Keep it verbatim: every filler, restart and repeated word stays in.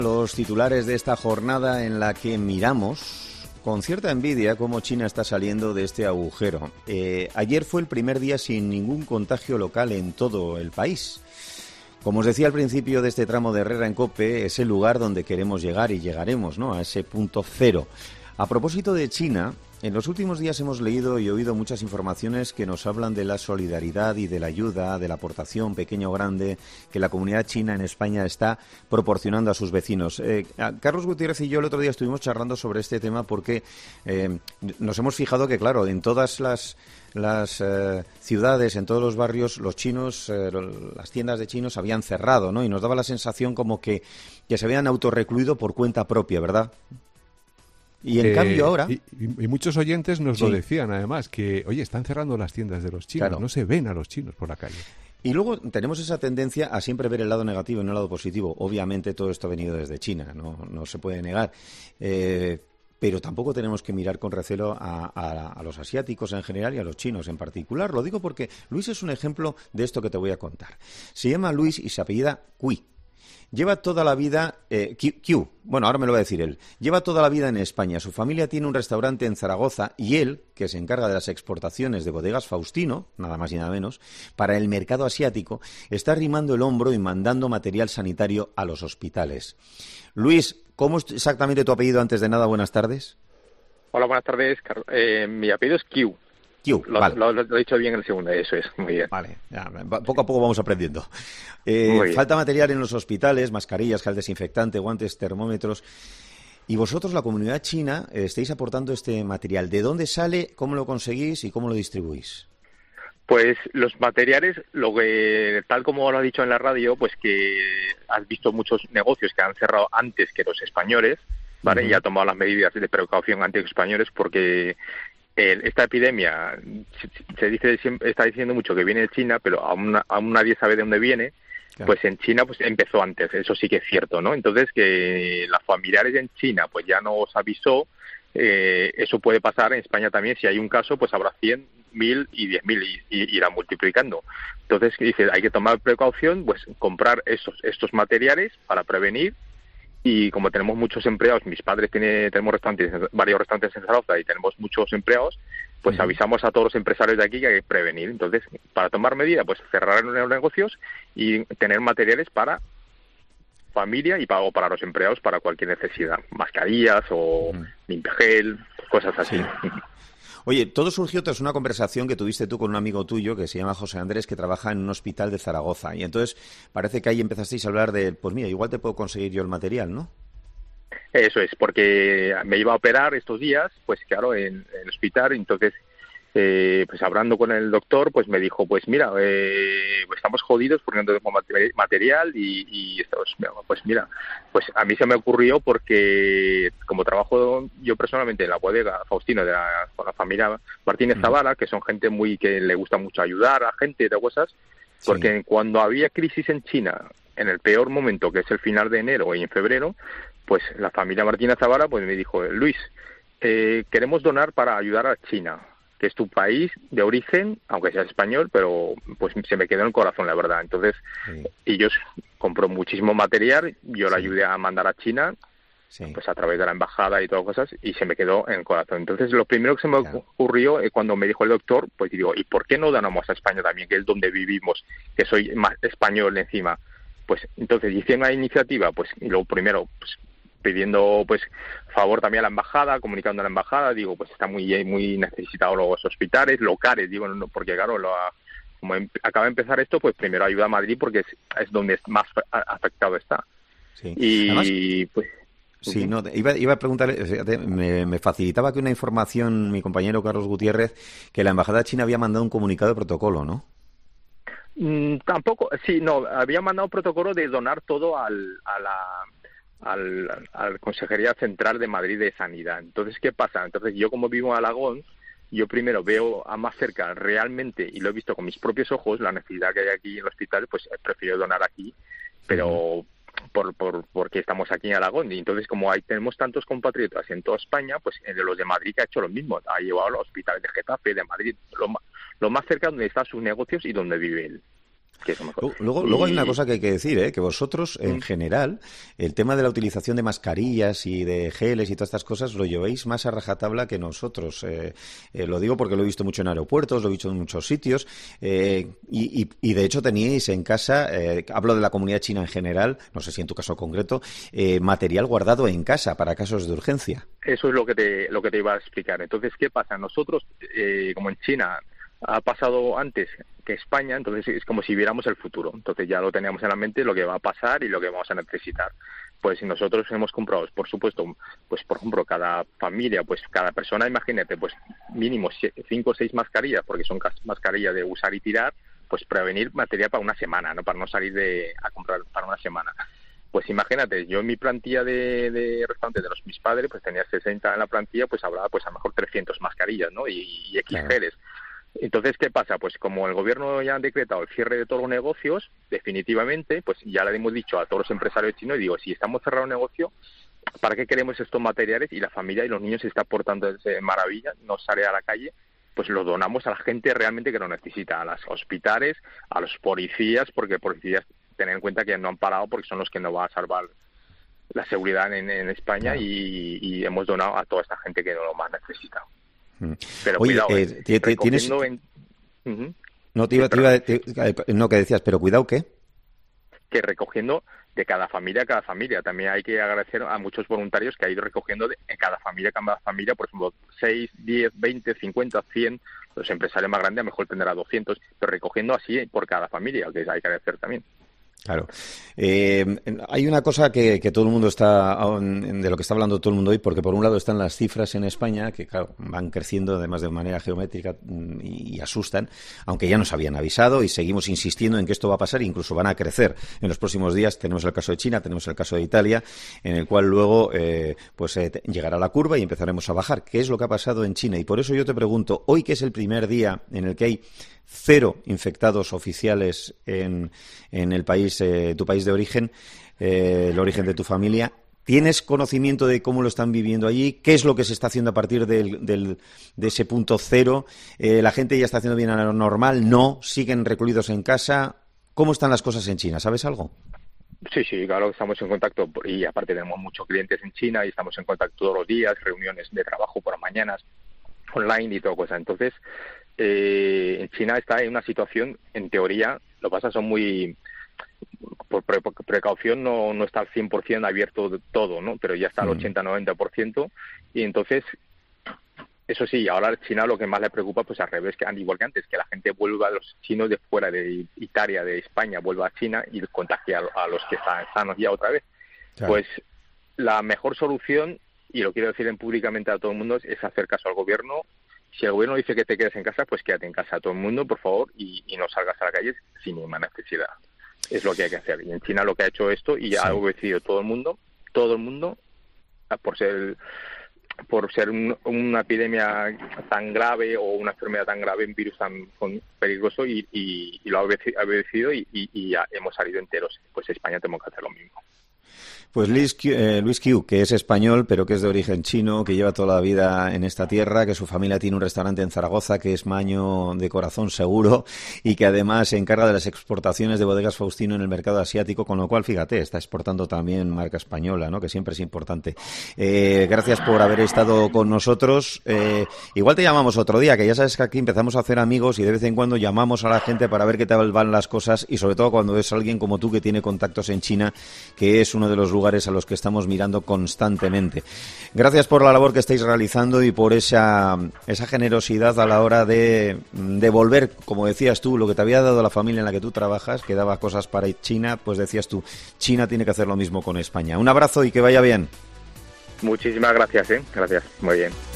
Los titulares de esta jornada en la que miramos con cierta envidia cómo China está saliendo de este agujero. Eh, ayer fue el primer día sin ningún contagio local en todo el país. Como os decía al principio de este tramo de Herrera en COPE, es el lugar donde queremos llegar y llegaremos, ¿no?, a ese punto cero. A propósito de China, en los últimos días hemos leído y oído muchas informaciones que nos hablan de la solidaridad y de la ayuda, de la aportación, pequeña o grande, que la comunidad china en España está proporcionando a sus vecinos. Eh, Carlos Gutiérrez y yo el otro día estuvimos charlando sobre este tema porque eh, nos hemos fijado que, claro, en todas las, las eh, ciudades, en todos los barrios, los chinos, eh, las tiendas de chinos habían cerrado, ¿no? Y nos daba la sensación como que, que se habían autorrecluido por cuenta propia, ¿verdad? Y en eh, cambio ahora... Y, y muchos oyentes nos sí. lo decían, además, que, oye, están cerrando las tiendas de los chinos, claro. no se ven a los chinos por la calle. Y luego tenemos esa tendencia a siempre ver el lado negativo y no el lado positivo. Obviamente todo esto ha venido desde China, no, no se puede negar. Eh, pero tampoco tenemos que mirar con recelo a, a, a los asiáticos en general y a los chinos en particular. Lo digo porque Luis es un ejemplo de esto que te voy a contar. Se llama Luis y se apellida Cui. Lleva toda la vida, eh, Q, Q, bueno, ahora me lo va a decir él, lleva toda la vida en España. Su familia tiene un restaurante en Zaragoza y él, que se encarga de las exportaciones de Bodegas Faustino, nada más y nada menos, para el mercado asiático, está arrimando el hombro y mandando material sanitario a los hospitales. Luis, ¿cómo es exactamente tu apellido antes de nada? Buenas tardes. Hola, buenas tardes. Eh, mi apellido es Q. Q, lo, vale. lo, lo, lo he dicho bien en el segundo, eso es, muy bien. Vale, ya, poco a poco vamos aprendiendo. Eh, falta material en los hospitales, mascarillas, gel desinfectante, guantes, termómetros. Y vosotros, la comunidad china, eh, estáis aportando este material. ¿De dónde sale, cómo lo conseguís y cómo lo distribuís? Pues los materiales, lo que tal como lo ha dicho en la radio, pues que has visto muchos negocios que han cerrado antes que los españoles, ¿vale? Uh-huh. Y ha tomado las medidas de precaución ante los españoles porque... Esta epidemia se dice está diciendo mucho que viene de China, pero aún, aún nadie sabe de dónde viene. Claro. Pues en China pues empezó antes, eso sí que es cierto, ¿no? Entonces que las familiares en China pues ya nos avisó, eh, eso puede pasar en España también. Si hay un caso, pues habrá cien, mil y diez mil y, y irá multiplicando. Entonces dice, hay que tomar precaución, pues comprar esos estos materiales para prevenir. Y como tenemos muchos empleados, mis padres tienen tenemos restaurantes, varios restaurantes en Zaragoza y tenemos muchos empleados, pues uh-huh. avisamos a todos los empresarios de aquí que hay que prevenir. Entonces, para tomar medidas, pues cerrar los negocios y tener materiales para familia y para, o para los empleados para cualquier necesidad, mascarillas o uh-huh. limpiagel, cosas así. Sí. Oye, todo surgió tras una conversación que tuviste tú con un amigo tuyo que se llama José Andrés, que trabaja en un hospital de Zaragoza. Y entonces parece que ahí empezasteis a hablar de, pues mira, igual te puedo conseguir yo el material, ¿no? Eso es, porque me iba a operar estos días, pues claro, en, en el hospital, entonces... Eh, pues hablando con el doctor, pues me dijo, pues mira, eh, estamos jodidos porque no tenemos material y, y estamos, pues mira, pues a mí se me ocurrió porque como trabajo yo personalmente en la bodega Faustino de la, con la familia Martínez Zavala, que son gente muy que le gusta mucho ayudar a gente de cosas, porque sí. Cuando había crisis en China, en el peor momento, que es el final de enero y en febrero, pues la familia Martínez Zavala pues me dijo, Luis, eh, queremos donar para ayudar a China, que es tu país de origen, aunque seas español, pero pues se me quedó en el corazón, la verdad. Entonces, sí. ellos compró muchísimo material, yo sí. le ayudé a mandar a China, sí. pues a través de la embajada y todas cosas, y se me quedó en el corazón. Entonces, lo primero que se me claro. ocurrió eh, cuando me dijo el doctor, pues digo, ¿y por qué no donamos a España también, que es donde vivimos, que soy más español encima? Pues entonces hice una iniciativa, pues y lo primero, pues pidiendo pues favor también a la embajada, comunicando a la embajada, digo, pues está muy muy necesitados los hospitales locales, digo, no, porque claro, lo, como em, acaba de empezar esto, pues primero ayuda a Madrid porque es, es donde más afectado está. Sí. Y Además, pues... Sí, no, iba, iba a preguntarle, fíjate, me, me facilitaba que una información mi compañero Carlos Gutiérrez, que la embajada china había mandado un comunicado de protocolo, ¿no? Mm, tampoco, sí, no, había mandado un protocolo de donar todo al, a la... Al, al Consejería Central de Madrid de Sanidad. Entonces, ¿qué pasa? Entonces, yo como vivo en Alagón, yo primero veo a más cerca realmente, y lo he visto con mis propios ojos, la necesidad que hay aquí en el hospital, pues prefiero donar aquí, pero por, por porque estamos aquí en Alagón. Y entonces, como hay tenemos tantos compatriotas en toda España, pues en los de Madrid que ha hecho lo mismo, ha llevado a los hospitales de Getafe, de Madrid, lo más, lo más cerca donde están sus negocios y donde vive él. que es mejor. Luego, y... luego hay una cosa que hay que decir, ¿eh? Que vosotros, en mm. general, el tema de la utilización de mascarillas y de geles y todas estas cosas lo lleváis más a rajatabla que nosotros. Eh, eh, lo digo porque lo he visto mucho en aeropuertos, lo he visto en muchos sitios, eh, y, y, y de hecho teníais en casa, eh, hablo de la comunidad china en general, no sé si en tu caso concreto, eh, material guardado en casa para casos de urgencia. Eso es lo que te, lo que te iba a explicar. Entonces, ¿qué pasa? Nosotros, eh, como en China ha pasado antes que España, entonces es como si viéramos el futuro. Entonces ya lo teníamos en la mente, lo que va a pasar y lo que vamos a necesitar. Pues si nosotros hemos comprado, por supuesto, pues por ejemplo, cada familia, pues cada persona, imagínate, pues mínimo cinco o seis mascarillas, porque son mascarillas de usar y tirar, pues prevenir material para una semana, ¿no? Para no salir de a comprar para una semana. Pues imagínate, yo en mi plantilla de, de restaurantes de los mis padres, pues tenía sesenta en la plantilla, pues habrá pues a lo mejor trescientas mascarillas, ¿no? Y, y X geles. Entonces, ¿qué pasa? Pues como el gobierno ya ha decretado el cierre de todos los negocios, definitivamente, pues ya le hemos dicho a todos los empresarios chinos, y digo, si estamos cerrando un negocio, ¿para qué queremos estos materiales? Y la familia y los niños se están portando de maravilla, no sale a la calle, pues los donamos a la gente realmente que lo necesita, a los hospitales, a los policías, porque policías, tener en cuenta que no han parado porque son los que nos van a salvar la seguridad en, en España, claro. y, y hemos donado a toda esta gente que lo más necesita. Pero Oye, cuidado, eh, eh, ¿tienes...? En... Uh-huh. No, te iba, te iba, te... no, que decías, pero cuidado, ¿qué? Que recogiendo de cada familia a cada familia. También hay que agradecer a muchos voluntarios que han ido recogiendo de cada familia, cada familia, por ejemplo, seis, diez, veinte, cincuenta, cien. Los empresarios más grandes a lo mejor tendrá doscientos, pero recogiendo así por cada familia, que hay que agradecer también. Claro. Eh, hay una cosa que, que todo el mundo está, de lo que está hablando todo el mundo hoy, porque por un lado están las cifras en España, que claro, van creciendo además de manera geométrica y, y asustan, aunque ya nos habían avisado y seguimos insistiendo en que esto va a pasar e incluso van a crecer en los próximos días. Tenemos el caso de China, tenemos el caso de Italia, en el cual luego eh, pues eh, llegará la curva y empezaremos a bajar. ¿Qué es lo que ha pasado en China? Y por eso yo te pregunto, hoy que es el primer día en el que hay cero infectados oficiales en, en el país, eh, tu país de origen, eh, el origen de tu familia, ¿tienes conocimiento de cómo lo están viviendo allí? ¿Qué es lo que se está haciendo a partir del, del, de ese punto cero? Eh, ¿La gente ya está haciendo bien a lo normal? ¿No? ¿Siguen recluidos en casa? ¿Cómo están las cosas en China? ¿Sabes algo? Sí, sí, claro, estamos en contacto y aparte tenemos muchos clientes en China y estamos en contacto todos los días, reuniones de trabajo por las mañanas, online y todo cosa. Entonces, eh, en China está en una situación, en teoría, lo que pasa son muy... por pre- precaución no, no está al cien por ciento abierto de todo, ¿no? Pero ya está al ochenta a noventa por ciento y entonces, eso sí, ahora a China lo que más le preocupa, pues al revés, que igual que antes, que la gente vuelva, los chinos de fuera de Italia, de España, vuelva a China y contagie a, a los que están sanos ya otra vez. Claro. Pues la mejor solución, y lo quiero decir en públicamente a todo el mundo, es hacer caso al gobierno. Si el gobierno dice que te quedes en casa, pues quédate en casa a todo el mundo, por favor, y, y no salgas a la calle sin ninguna necesidad. Es lo que hay que hacer. Y en China lo que ha hecho esto, y ya sí. ha obedecido todo el mundo, todo el mundo, por ser por ser un, una epidemia tan grave o una enfermedad tan grave, un virus tan peligroso, y, y, y lo ha obedecido y, y, y ya hemos salido enteros. Pues España tenemos que hacer lo mismo. Pues Luis, eh, Luis Qiu, que es español, pero que es de origen chino, que lleva toda la vida en esta tierra, que su familia tiene un restaurante en Zaragoza, que es maño de corazón seguro, y que además se encarga de las exportaciones de Bodegas Faustino en el mercado asiático, con lo cual, fíjate, está exportando también marca española, ¿no? Que siempre es importante. Eh, gracias por haber estado con nosotros. Eh, igual te llamamos otro día, que ya sabes que aquí empezamos a hacer amigos y de vez en cuando llamamos a la gente para ver qué tal van las cosas, y sobre todo cuando es alguien como tú que tiene contactos en China, que es uno de los lugares lugares a los que estamos mirando constantemente. Gracias por la labor que estáis realizando y por esa, esa generosidad a la hora de devolver, como decías tú, lo que te había dado la familia en la que tú trabajas, que daba cosas para China, pues decías tú, China tiene que hacer lo mismo con España. Un abrazo y que vaya bien. Muchísimas gracias, ¿eh? Gracias, muy bien.